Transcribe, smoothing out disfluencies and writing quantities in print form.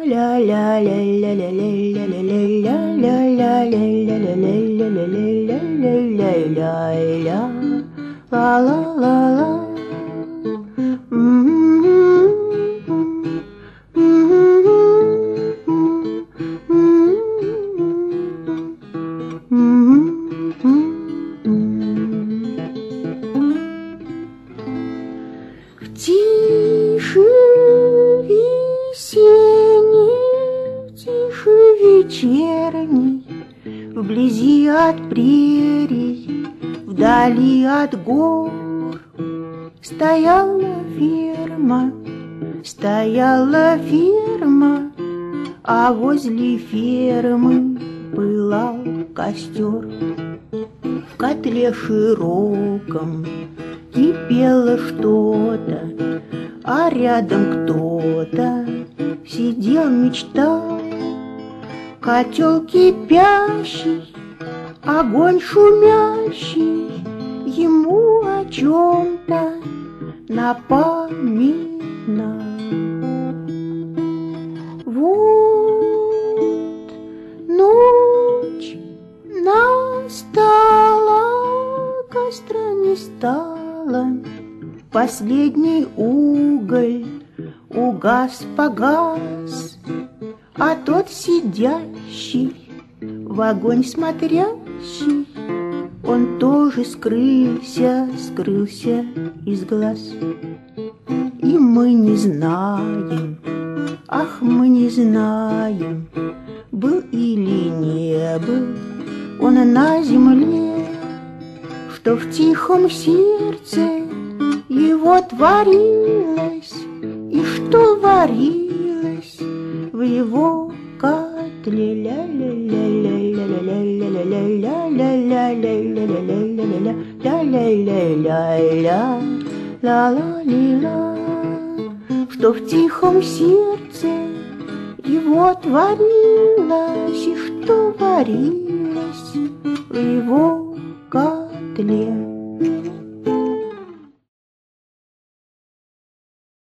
Тише весенний, тише вечерний, вблизи от прерий, вдали от гор, стояла ферма, а возле фермы пылал костер. В котле широком кипело что-то, а рядом кто-то сидел, мечтал. Котел кипящий, огонь шумящий, ему о чем-то напоминал. Вот ночь настала, костра не стало, последний уголь угас-погас, а тот сидящий, в огонь смотрящий, он тоже скрылся из глаз. И мы не знаем, ах, мы не знаем, был или не был он на земле, что в тихом сердце его творилось, и что варилось в его котле. Что в тихом сердце его творилось, и что варилось в его котле.